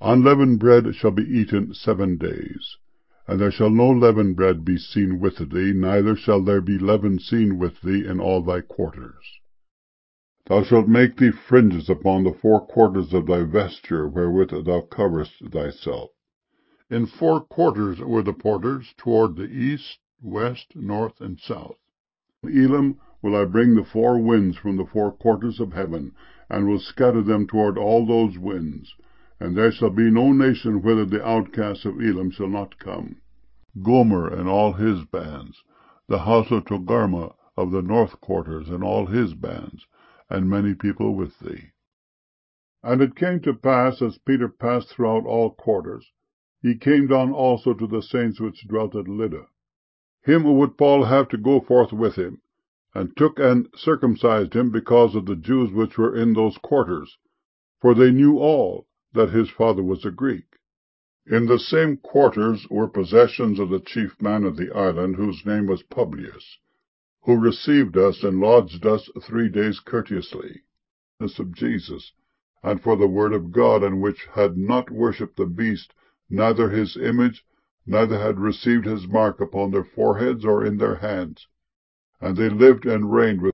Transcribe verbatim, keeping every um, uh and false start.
Unleavened bread shall be eaten seven days, and there shall no leavened bread be seen with thee, neither shall there be leaven seen with thee in all thy quarters. Thou shalt make thee fringes upon the four quarters of thy vesture, wherewith thou coverest thyself. In four quarters were the porters, toward the east, west, north, and south. Elam will I bring the four winds from the four quarters of heaven, and will scatter them toward all those winds. And there shall be no nation whither the outcasts of Elam shall not come. Gomer and all his bands, the house of Togarmah of the north quarters and all his bands, and many people with thee. And it came to pass, as Peter passed throughout all quarters, he came down also to the saints which dwelt at Lydda. Him would Paul have to go forth with him, and took and circumcised him because of the Jews which were in those quarters, for they knew all that his father was a Greek. In the same quarters were possessions of the chief man of the island, whose name was Publius, who received us and lodged us three days courteously, of Jesus, and for the word of God, and which had not worshipped the beast, neither his image, neither had received his mark upon their foreheads or in their hands. And they lived and reigned with